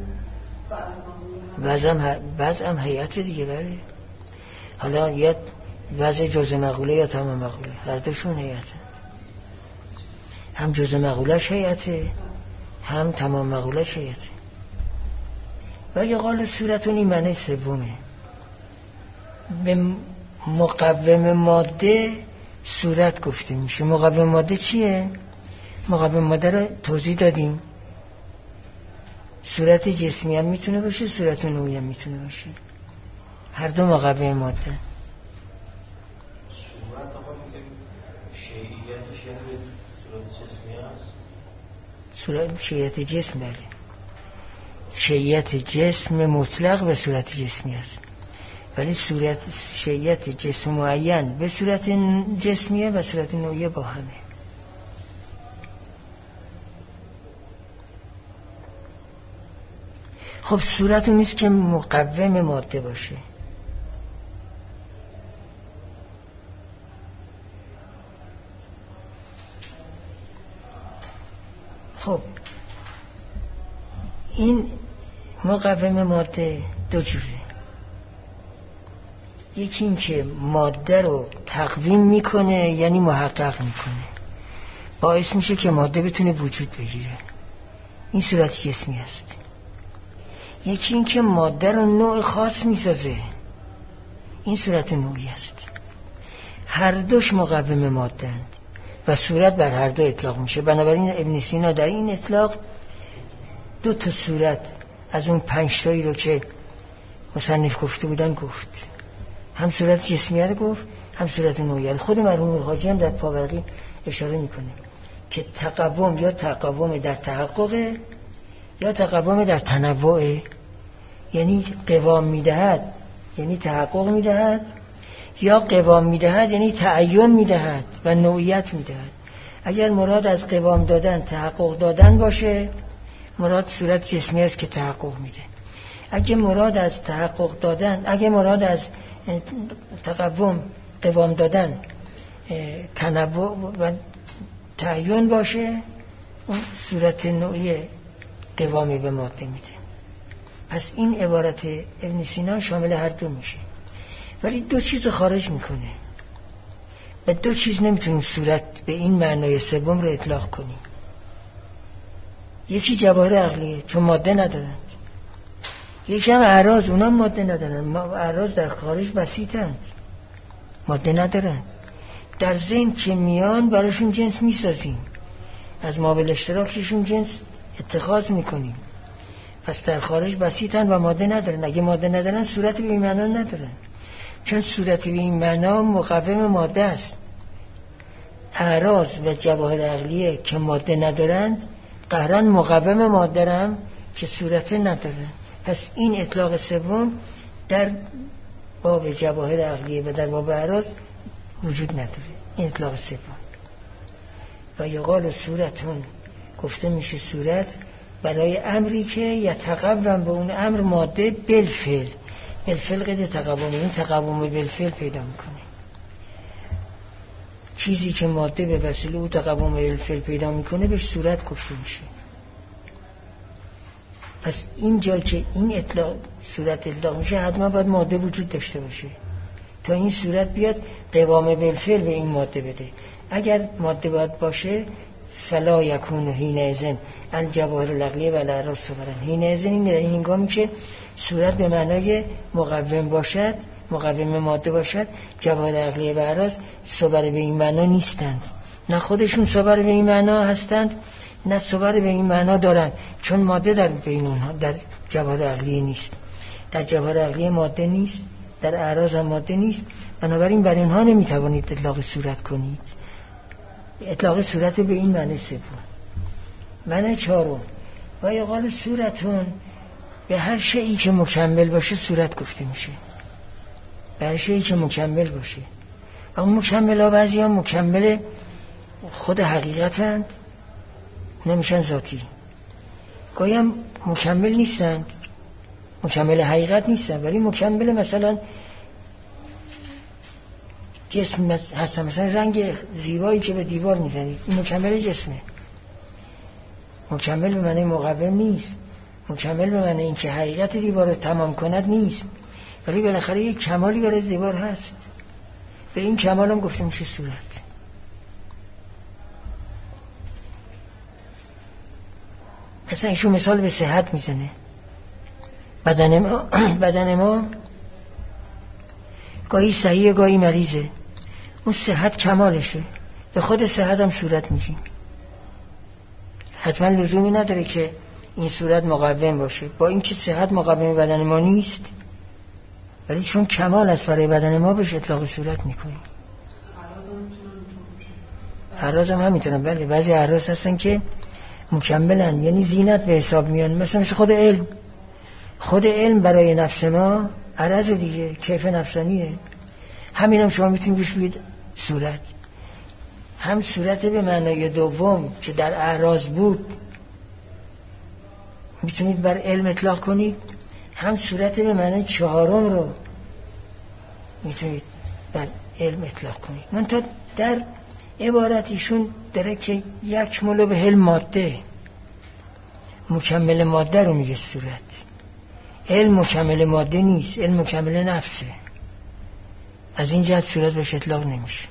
همون بعض هم هیئت دیگه. بله حالا یا بعض جزء مقوله یا تمام مقوله، هر دوشون هیئته، هم جزء مقولهش هیئته هم تمام مقولهش هیئته. و یا قال صورتون این معنی سومه. به مقوم ماده صورت گفته میشه. مقوم ماده چیه؟ مقوم ماده رو توضیح دادیم. صورت جسمی هم میتونه باشه، صورت نوعی هم میتونه باشه، هر دو مقوم ماده. صورت آقا میگه شیعیتش یعنی صورت جسمی هست؟ صورت شیعیت جسم، بله، شیعیت جسم مطلق به صورت جسمی است، ولی صورت شیعیت جسم معین به صورت جسمیه و صورت نوعی با همه. خب صورت اون نیست که مقوم ماده باشه. خب این مقوم ماده دو جوره. یکی این که ماده رو تقویم میکنه، یعنی محقق میکنه، باعث میشه که ماده بتونه وجود بگیره، این صورت جسمی است. یکی این که ماده رو نوع خاص میسازه، این صورت نوعی است. هر دوش مقوم ماده اند و صورت بر هر دو اطلاق میشه. بنابراین ابن سینا در این اطلاق دو تا صورت از اون 5 تایی رو که مصنف گفته بودن گفت. هم صورت جسمیت گفت، هم صورت نوعیت. خود مرحوم حاجی هم در پاورقی اشاره میکنه که تقوم یا تقوم در تحقق یا تقوم در تنوع، یعنی قوام میدهد یعنی تحقق میدهد، یا قوام میدهد یعنی تعین میدهد و نوعیت میدهد. اگر مراد از قوام دادن تحقق دادن باشه، مراد صورت جسمی است که تحقق میده. اگه مراد از تحقق دادن، اگه مراد از قوام دادن تنوع و تعین باشه، اون صورت نوعی قوامی به ماده میده. پس این عبارت ابن سینا شامل هر دو میشه، ولی دو چیز خارج میکنه و دو چیز نمیتونیم صورت به این معنای سوم رو اطلاق کنیم. یکی جواهر عقلیه چون ماده ندارند، یکی هم اعراض، اونا ماده ندارند. اعراض در خارج بسیطند، ماده ندارند. در ذهن که میان براشون جنس میسازیم، از مابل اشتراکشون جنس اتخاذ میکنیم. پس در خارج بسیطن و ماده ندارن. اگه ماده ندارن صورت به این معنا ندارن، چون صورت به این معنا مقوم ماده است. اعراض و جواهر عقلیه که ماده ندارند قهرن مقوم ماده هم که صورت ندارن. پس این اطلاق سوم در باب جواهر عقلیه و در باب اعراض وجود نداره، این اطلاق سوم. و یقال صورتون گفته میشه صورت برای امری که یتقوم به اون امر ماده بالفعل. بالفعل قید تقوم، این تقوم بالفعل پیدا میکنه. چیزی که ماده به وسیله او تقوم بالفعل پیدا میکنه بهش صورت گفته میشه. پس اینجا که این اطلاق صورت اطلاق میشه، حتما باید ماده وجود داشته باشه تا این صورت بیاد قوام بالفعل به این ماده بده. اگر ماده باید باشه فلا یکون حینئذ الجواهر العقلیه و الاعراض صورا. حینئذ این در این هنگامی که صورت به معنای مقوم باشد، مقوم ماده باشد، جواهر عقلیه و اعراض صور به این معنا نیستند. نه خودشون صور به این معنا هستند، نه صور به این معنا دارند، چون ماده در بین اونها در جواهر عقلیه نیست. در جواهر عقلیه ماده نیست، در اعراض هم ماده نیست. بنابراین بر اینها نمیتوانید اطلاق صورت کنید. اطلاق صورت به این معنی سوم. معنی چهارم و یقال صورتون به هر شیئی که مکمل باشه صورت گفته میشه. به هر شیئی که مکمل باشه. اما مکمل ها بعضی ها مکمل خود حقیقتند، نمیشن ذاتی. گاهی هم مکمل نیستند، مکمل حقیقت نیستند، ولی مکمل مثلا جسم هستن. مثلا رنگ زیبایی که به دیوار میزنید این مکمل جسمه، مکمل به معنی مقوم نیست، مکمل به معنی اینکه حقیقت دیوار رو تمام کند نیست، ولی بالاخره یک کمالی برای دیوار هست. به این کمال هم گفته میشه صورت. مثلا ایشون مثال به صحت میزنه. بدن ما گاهی صحیحه گاهی مریضه، اون صحت کمالشه، به خود صحت هم صورت میگیم. حتما لزومی نداره که این صورت مقوم باشه، با اینکه صحت مقوم بدن ما نیست، ولی چون کمال است برای بدن ما بهش اطلاق صورت میکنیم. اعراض هم همینطورن. بله بعضی اعراض هستن که مکملن، یعنی زینت به حساب میان، مثل خود علم. خود علم برای نفس ما عرض دیگه، کیف نفسانیه. همین هم شما میتونید بهش بگید صورت. هم صورت به معنای دوم که در اعراض بود میتونید بر علم اطلاق کنید، هم صورت به معنای چهارم رو میتونید بر علم اطلاق کنید. من تا در عبارتیشون داره که یک مولو به علم ماده، مکمل ماده رو میگه صورت. علم مکمل ماده نیست، علم مکمل نفسه. از این جهت صورت بهش اطلاق نمیشه.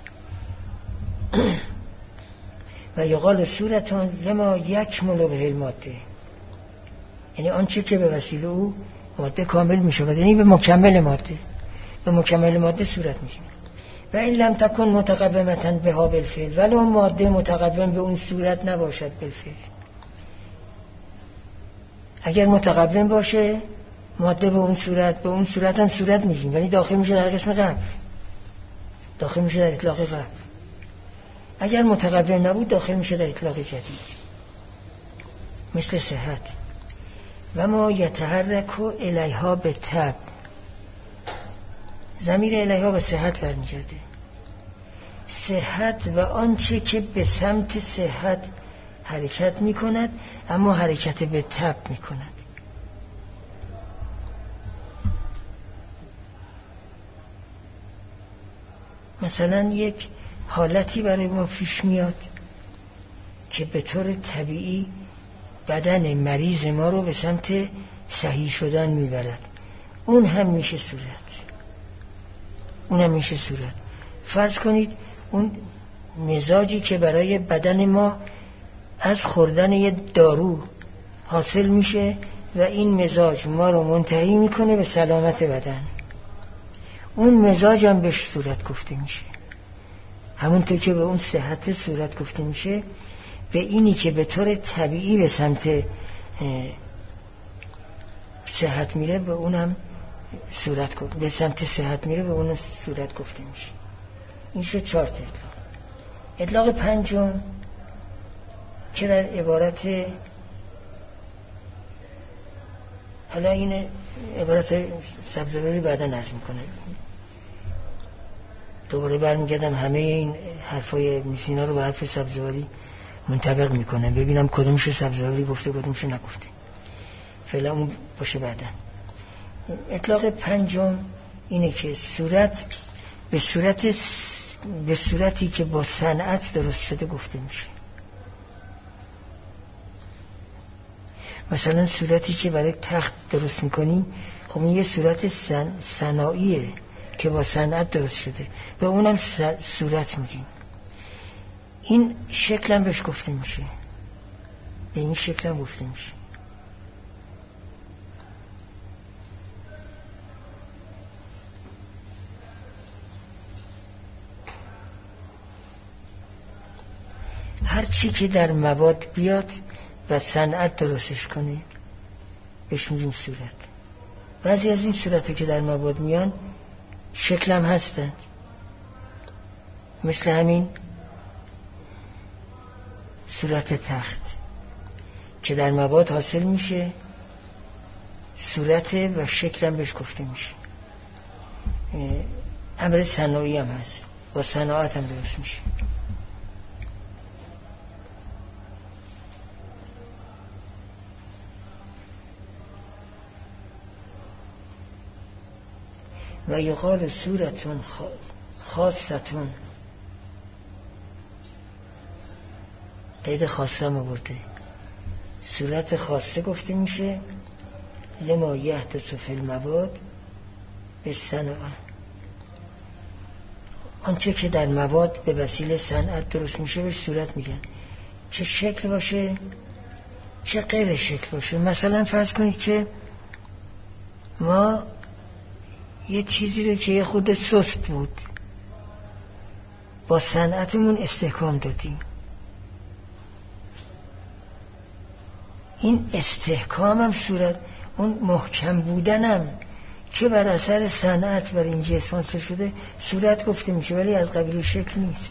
و یقال صورتان لما یک مولو به علم ماده، یعنی آنچه که به وسیله او ماده کامل میشه، یعنی به مکمل ماده، به مکمل ماده صورت میشه. و این لم تکن متقومتا بها بالفعل، ولو ماده متقوم به اون صورت نباشد بالفعل. اگر متقوم باشه ماده به اون صورت هم صورت میگیم، ولی داخل میشه در قسم قبل، داخل میشه در اطلاق قبل. اگر متقوم نبود داخل میشه در اطلاق جدید، مثل صحت. و ما یتحرک الیها به تب، ضمیر الیها به صحت برمیگرده. صحت و آنچه که به سمت صحت حرکت میکند، اما حرکت به تب میکند. مثلا یک حالتی برای ما پیش میاد که به طور طبیعی بدن مریض ما رو به سمت صحیح شدن میبرد، اون هم میشه صورت. اون هم میشه صورت. فرض کنید اون مزاجی که برای بدن ما از خوردن یه دارو حاصل میشه و این مزاج ما رو منتهی میکنه به سلامت بدن، اون مزاج هم بهش صورت گفته میشه. همونطور که به اون صحت صورت گفته میشه، به اینی که به طور طبیعی به سمت صحت میره به اونم صورت گفته، به سمت صحت میره به اون صورت گفته میشه. این شد 4 تا اطلاق. اطلاق پنجم که در عبارت، حالا این عبارت سبزواری بعدا نرز میکنه، دوباره برمیگردم همه این حرفای میسینا رو به حرف سبزواری منطبق میکنم، ببینم کدومش سبزواری گفته کدومش نگفته. فعلا اون باشه بعدا. اطلاق پنجم اینه که صورت به صورتی که با صنعت درست شده گفته میشه. مثلا صورتی که برای تخت درست میکنیم، خب این یه صورت صناعیه که با صنعت درست شده، به اونم صورت میگیم. این شکل هم بهش گفته میشه، به این شکل هم گفته میشه. هر چی که در مواد بیاد و صنعت درستش کنه بهش میگیم صورت. بعضی از این صورتی که در مواد میان شکل هم هستن، مثل همین صورت تخت که در مواد حاصل میشه، صورت و شکل هم بهش گفته میشه. امر صناعی هم هست، با صناعت هم درست میشه. و یقال صورتون خاصتون، قید خاصه هم برده، صورت خاصه گفته میشه لما یحدث فی المواد بالصنعة، آنچه که در مواد به وسیله صنعت درست میشه به صورت میگن، چه شکل باشه چه غیر شکل باشه. مثلا فرض کنید که ما یه چیزی رو که یه خود سست بود با صنعتمون استحکام دادیم، این استحکام هم صورت، اون محکم بودنم که بر اثر صنعت بر این جسم حاصل شده صورت گفته میشه، ولی از قبیل شکل نیست.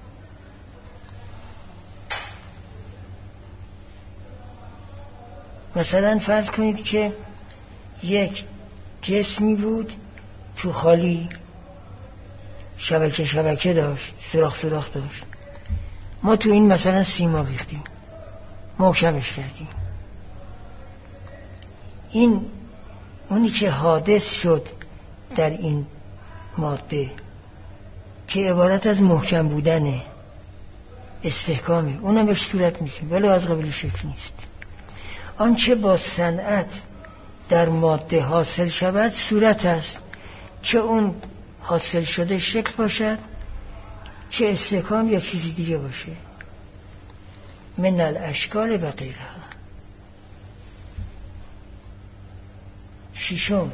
مثلا فرض کنید که یک جسمی بود تو خالی شبکه شبکه داشت، سوراخ سوراخ داشت، ما تو این مثلا سیمان ریختیم، محکمش کردیم، این اونی که حادث شد در این ماده که عبارت از محکم بودنه، استحکامه، اونم بهش صورت میشه ولی از قبیل شکل نیست. آنچه با صنعت در ماده حاصل شود صورت است، چه اون حاصل شده شکل باشد چه استحکام یا چیزی دیگه باشه. من الاشکال و غیرها. ششم،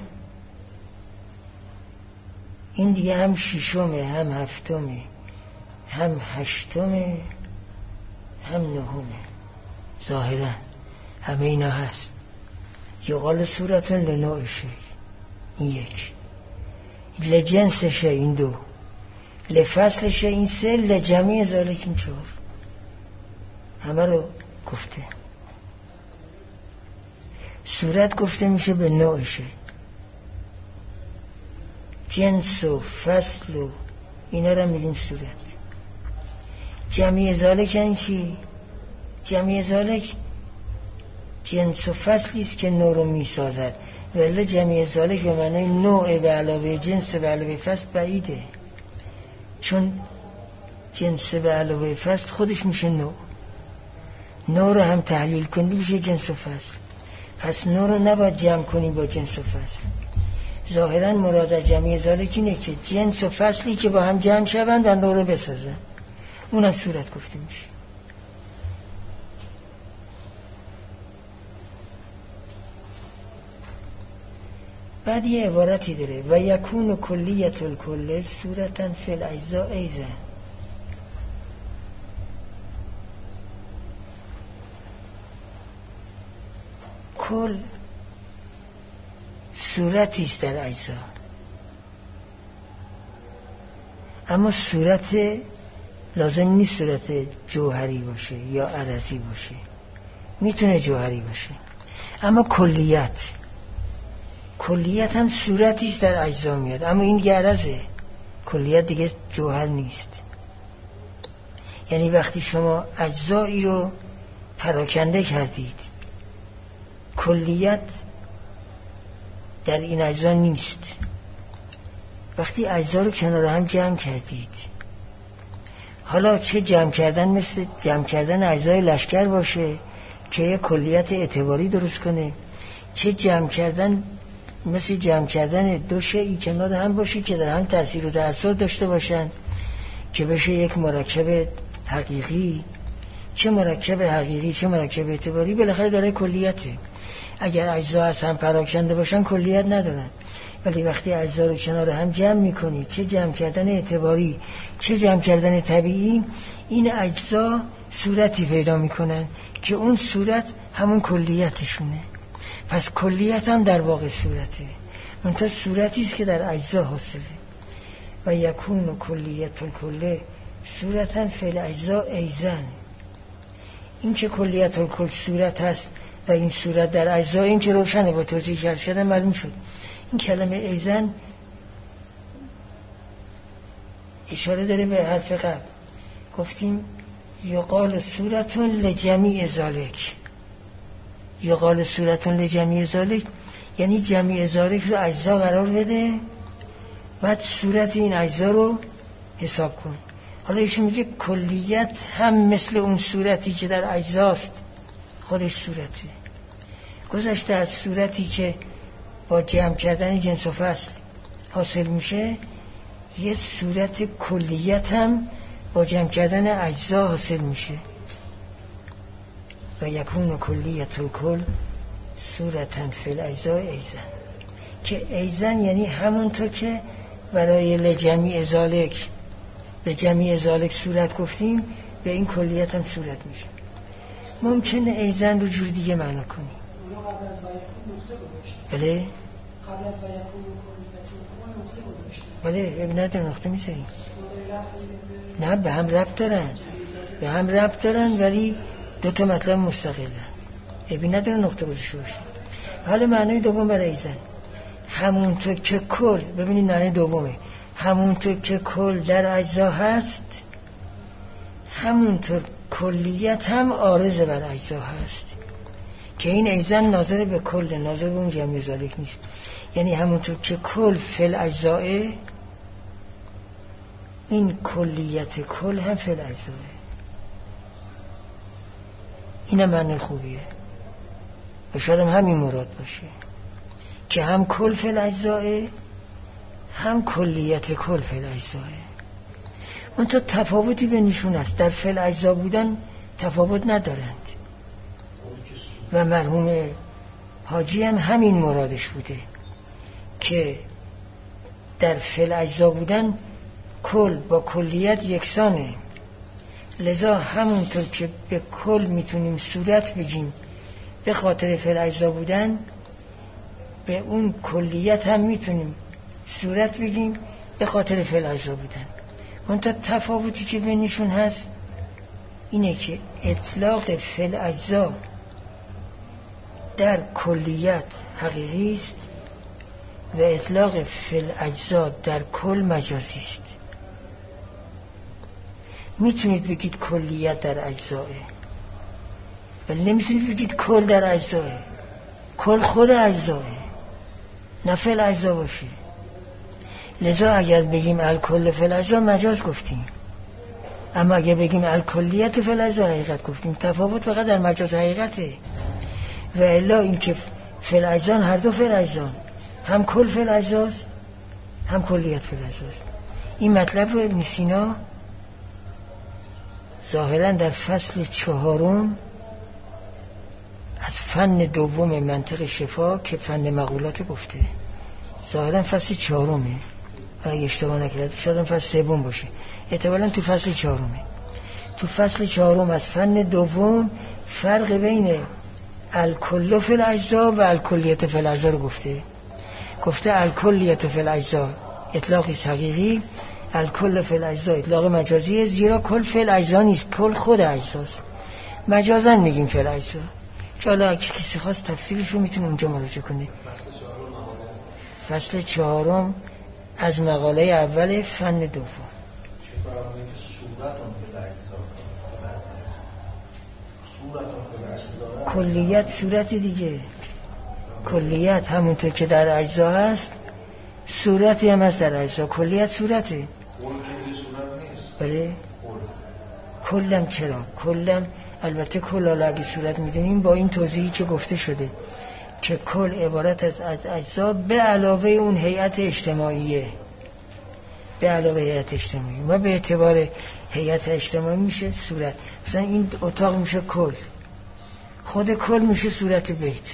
این دیگه هم ششمه هم هفتمه هم هشتمه هم نهمه، ظاهرا همه اینا هست. یقال صورت لنوع شی، این یک، لجنس شی این دو، لفصل شی این سه، لجمعی ذالک این چهار، همه رو گفته. صورت گفته میشه به نوع شی، جنس و فصل و اینا رو میگیم صورت. جمعی ذالک این چی؟ جمعی ذالک جنس و فصلی است که نوع رو میسازد، ولی جمعی ذالک به معنی نوع به علاوه جنس به علاوه فصل بعیده، چون جنس به علاوه فصل خودش میشه نوع. نوع رو هم تحلیل کنی میشه جنس و فصل، پس نوع رو نباید جمع کنی با جنس و فصل. ظاهرا مراد از جمعی ذالک اینه که جنس و فصلی که با هم جمع شوند و نوع رو بسازن، اونم صورت گفته میشه. بعد یه عبارتی داره و یکون کلیت الکل صورتاً فی الاجزاء ایضا. کل صورتی است در اجزا، اما صورت لازم نیست صورت جوهری باشه یا عرضی باشه، میتونه جوهری باشه. اما کلیت هم صورتی است در اجزا میاد، اما این دیگه عرضه، کلیت دیگه جوهر نیست. یعنی وقتی شما اجزایی رو پراکنده کردید، کلیت در این اجزا نیست. وقتی اجزا رو کنار هم جمع کردید، حالا چه جمع کردن مثل جمع کردن اجزای لشکر باشه که یک کلیت اعتباری درست کنه، چه جمع کردن مثل جمع کردن دو شیئی کنار هم باشه که در هم تأثیر و تأثیر داشته باشن که بشه یک مرکب حقیقی، چه مرکب حقیقی چه مرکب اعتباری، بالاخره داره کلیته. اگر اجزا از هم پراکنده باشن کلیت ندارن، ولی وقتی اجزا رو کنار هم جمع میکنی، چه جمع کردن اعتباری چه جمع کردن طبیعی، این اجزا صورتی پیدا میکنن که اون صورت همون کلیتشونه. پس کلیت هم در واقع صورته، منتها صورتی است که در اجزا حاصله. و یکون کلیت الکل صورتا فی الاجزاء ایضا، این که کلیت الکل صورت هست و این صورت در اجزا، این که روشنه با توضیح کرد شده معلوم شد. این کلمه ایضا اشاره داره به حرف قبل، گفتیم یقال صورت لجمیع ذالک، یقال صورت لجمیع ذالک یعنی جمیع ذالک رو اجزا قرار بده، بعد صورت این اجزا رو حساب کن. حالا ایشون میگه کلیت هم مثل اون صورتی که در اجزاست. خودش صورته. گذشته از صورتی که با جمع کردن جنس و فصل حاصل میشه، یه صورت کلیت هم با جمع کردن اجزا حاصل میشه. و یکون کلیت و کل صورتن فی الاجزاء ایزن، که ایزن یعنی همونطور که برای لجمیع ذالک به جمیع ذالک صورت گفتیم، به این کلیت هم صورت میشه. ممکنه ایزن رو جور دیگه معنا کنیم. قبل از ویکون نقطه گذاشتیم. بله؟ قبل از ویکون نقطه گذاشتیم. بله، اب نداره نقطه میذاریم. نه، به هم ربط دارن ولی دو تا مطلب مستقلن. ابی نداره نقطه گذاشته باشه. حالا معنی دوم برای ایزن، همونطور که کل، ببینید معنی دومه، همونطور که کل در اجزا هست، همونطور کلیت هم عارض بر اجزا هست. که این ایزن ناظر به کل، ناظر به اون جمعی ذالک نیست. یعنی همونطور که کل فی الاجزاء، این کلیت کل هم فی الاجزاء. این هم معنی خوبیه و شاید هم همین مراد باشه که هم کل فی الاجزاء هم کلیت کل فی الاجزاء. اون تو تفاوتی بینشون است، در فی الاجزاء بودن تفاوت ندارند و مرحوم حاجی هم همین مرادش بوده که در فی الاجزاء بودن کل با کلیت یکسانه. لذا همونطور که به کل میتونیم صورت بگیم به خاطر فی الاجزاء بودن، به اون کلیت هم میتونیم صورت بگیم به خاطر فی الاجزاء بودن. اون تا تفاوتی که بینشون هست اینه که اطلاق فی الاجزاء در کلیت حقیقی است و اطلاق فی الاجزاء در کل مجازی است. میتونید بگید کلیت در اجزاه، ولی نمیتونید بگید کل در اجزاه. کل خود اجزاه، نه فی الاجزاء باشه. لذا اگر بگیم الکل فی الاجزاء مجاز گفتیم، اما اگر بگیم الکلیت فی الاجزاء حقیقت گفتیم. تفاوت فقط در مجاز حقیقته. و الا این که فی الاجزاء هر دو فی الاجزاء، هم کل فی الاجزاء هم کلیت فی الاجزاء. این مطلب رو ابن سینا ظاهرا در فصل 4 از فن دوم منطق شفا که فن مقولات گفته، ظاهرا فصل 4 اگه اشتباه نکرد شاید فصل 3 باشه، احتمالاً تو فصل 4. تو فصل 4 از فن دوم فرق بین الکل فی الاجزاء و الکلیت فی الاجزاء رو گفته الکلیت فی الاجزاء اطلاقی حقیقی، الکل فی الاجزاء اطلاق مجازیه، زیرا کل فی الاجزاء نیست، کل خود اجزاست. مجازن میگیم فی الاجزاء. حالا اگه کسی خواست تفسیرش رو میتونه اونجا مراجعه کنه. فصل 4 از مقاله اول فن دوم. کلیت صورت دیگه، کلیت همونطور که در اجزا هست صورتی هم هست در اجزا. کلیت صورته. بله کلم چرا؟ کلم البته کل اگه صورت میدونیم با این توضیحی که گفته شده که کل عبارت از اجزا به علاوه اون هیئت اجتماعیه، به علاوه هیئت اجتماعی و به اعتبار هیئت اجتماعی میشه صورت. مثلا این اتاق میشه کل، خود کل میشه صورت بیت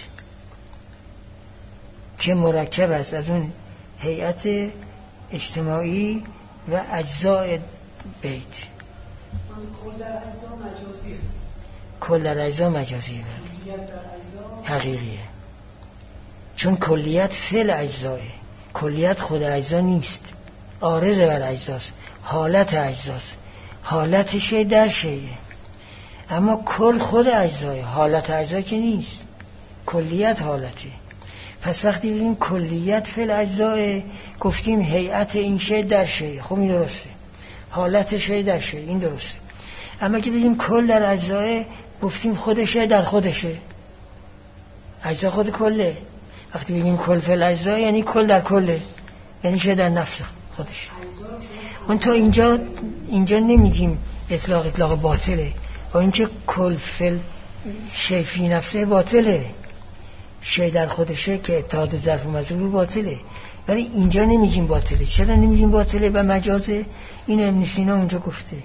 که مرکب است از اون هیئت اجتماعی و اجزاء بیت. کل در اجزا مجازیه. کل در اجزا مجازیه، حقیقیه. چون کلیت فعل اجزاه، کلیت خود اجزا نیست، عارض بر اجزاست، حالت اجزاست، حالت شی در شیه. اما کل خود اجزاه، حالت اجزا که نیست، کلیت حالته. پس وقتی بگیم کلیت فعل اجزاه گفتیم هیئت این شی در شی، خب این درسته، حالت شی در شی، این درسته. اما که بگیم کل در اجزاه گفتیم خودشه در خودشه، اجزا خود کله. وقتی بگیم کل فعل اجزا یعنی کل در کله، یعنی شی در نفس خودش. اون تا اینجا نمیگیم اطلاق باطله، با اینکه کل فعل شی فی نفسه باطله، شی در خودشه که اتحاد ظرف و مظروف باطله، ولی اینجا نمیگیم باطله. چرا نمیگیم باطله و مجازه؟ این ابن سینا اونجا گفته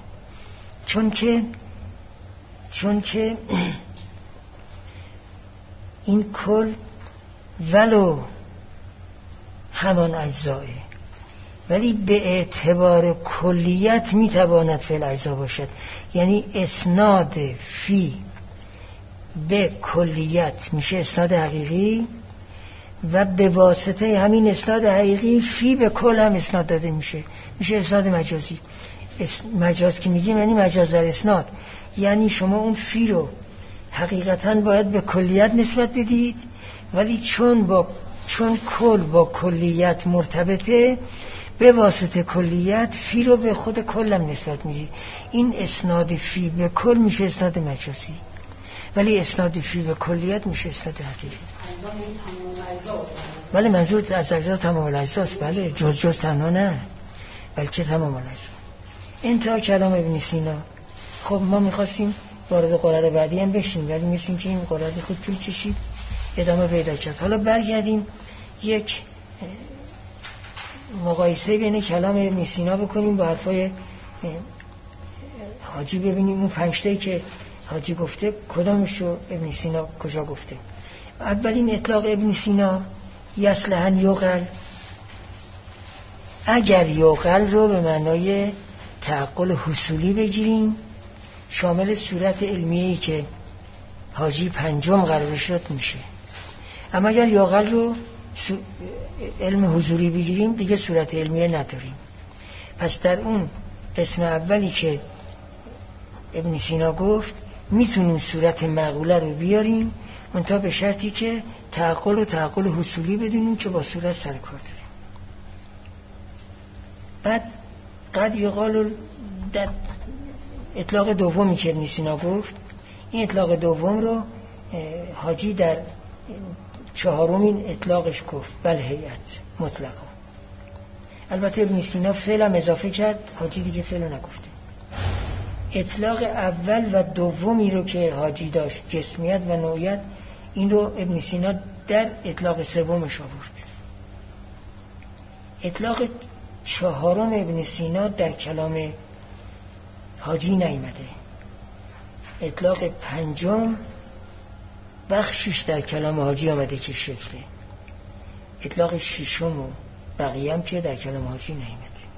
چون که این کل ولو همان اجزائه، ولی به اعتبار کلیت میتواند فعل اجزا باشد. یعنی اسناد فی به کلیت میشه اسناد حقیقی و به واسطه همین اسناد حقیقی فی به کل هم اسناد داده میشه اسناد مجازی. مجاز که میگیم یعنی مجاز در اسناد، یعنی شما اون فی رو حقیقتاً باید به کلیت نسبت بدید، ولی چون کل با کلیت مرتبطه، به واسطه کلیت فی رو به خود کلم نسبت میدید. این اسناد فی به کل میشه اسناد مجازی، ولی اسناد فی به کلیت میشه اسناد حقیقی. بله منظور از اجزا تمام الاجزاست. بله جز تنها نه، بلکه تمام الاجزا. انتها کلام ابن سینا. خب ما میخواستیم وارد قرار بعدی هم بشیم، ولی مثل که این قرار خود طول کشید، ادامه پیدا کرد. حالا برگردیم یک مقایسه بین کلام ابن سینا بکنیم با حرفای حاجی، ببینیم اون 5 تایی که حاجی گفته کدامشو ابن سینا کجا گفته. اولین اطلاق ابن سینا یصلحاً یقل، اگر یقل رو به معنای تعقل حصولی بگیریم، شامل صورت علمیه‌ای که حاجی 5 قرار شد میشه. اما اگر یقل رو علم حضوری بگیریم دیگه صورت علمیه نداریم. پس در اون قسم اولی که ابن سینا گفت میتونیم صورت معقوله رو بیاریم، منتها به شرطی که تعقل حصولی بدونیم که با صورت سر کار داریم. بعد قد یقال در اطلاق دومی که ابن سینا گفت، این اطلاق دوم رو حاجی در 4مین اطلاقش گفت بل هیئت مطلقا. البته ابن سینا فعل هم اضافه کرد، حاجی دیگه فعل رو نگفته. اطلاق اول و دومی رو که حاجی داشت، جسمیت و نوعیت، این رو ابن سینا در اطلاق سومش آورد. اطلاق 4 ابن سینا در کلام حاجی نیامده. اطلاق 5 بخشش در کلام حاجی آمده که شکله. اطلاق 6 و بقیه هم که در کلام حاجی نیامده.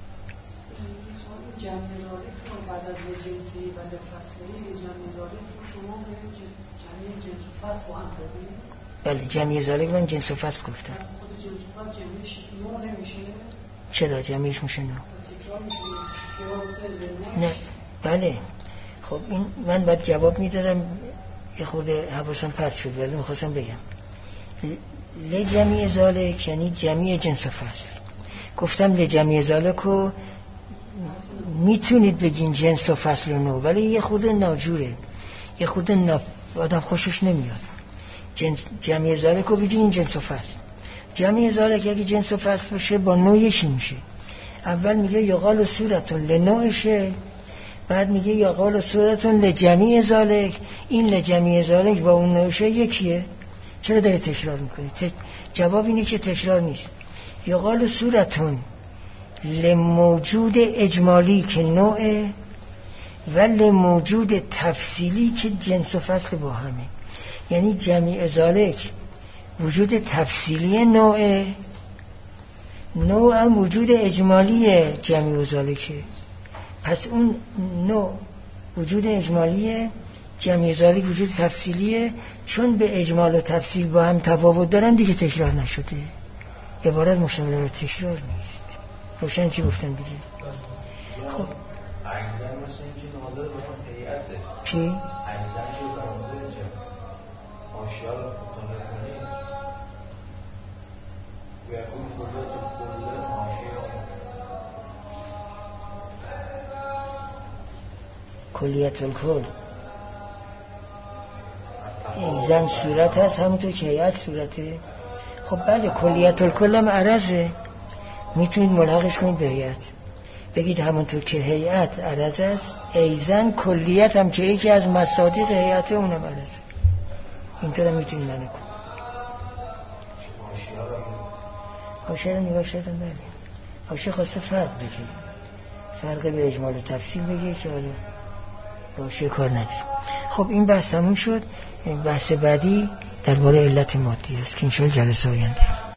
جمع ذالک رو بعد از جنسی و فصلی جمع ذالک رو شما به جمعی جنس و فصل با هم زدید؟ بله جمعی ذالک من جنس و فصل گفتم. خود جنس و فصل جمعیش نوع نمیشه؟ چرا جمعیش میشه نوع؟ تکرار میشه؟ نه بله. خب این من باید جواب میدادم، یه خورده حواسم پرت شد، ولی میخواستم بگم لجمعی ذالک یعنی جمعی جنس و فصل. گفتم لجمعی ذالک رو میتونید بگین جنس و فصل و نوع، ولی یه خورده ناجوره، یه خورده آدم خوشش نمیاد. جمعی ذالک رو بگین جنس و فصل. جمعی ذالک اگه جنس و فصل باشه با نوع یکی میشه. اول میگه یقال صورتون لنوعشه، بعد میگه یقال صورتون لجمعی ذالک. این لجمعی ذالک با اون نوعشه یکیه، چرا داره تکرار میکنی؟ جواب اینه که تکرار نیست. یقال صورتون لموجود اجمالی که نوعه و لموجود تفصیلی که جنس و فصل با همه. یعنی جمعی ذالک وجود تفصیلی نوعه، نوع هم وجود اجمالی جمعی ذالکه. پس اون نوع وجود اجمالیه، جمعی ذالک وجود تفصیلیه. چون به اجمال و تفصیل با هم تفاوت دارن دیگه تکرار نشده. عبارت مشتمل بر تکرار نیست. روشن چی گفتن دیگه؟ خب اجزا مثل اینکه ناظر به اون هیئته. چی؟ اجزا که فرموده چه؟ آشیا رو مطالعه کنید و اون کله آشیا کلیت الکل ایزن صورت هست، همونطور که هیئت صورته. خب بله کلیت الکل هم عرضه، میتونید ملحقش کنید به هیئت، بگید همونطور که هیئت عرض است ایزن کلیت هم که یکی از مصادیق هیئت اونم عرضه. اینطور هم میتونی منو کن. حاشیه رو نگاه شدم. بله حاشیه خواسته فرق بگه، فرق به اجمال و تفصیل بگه که حالا حاشیه کار نداره. خب این بحث تموم شد. بحث بعدی درباره علت مادی است که انشاءالله جلسه آینده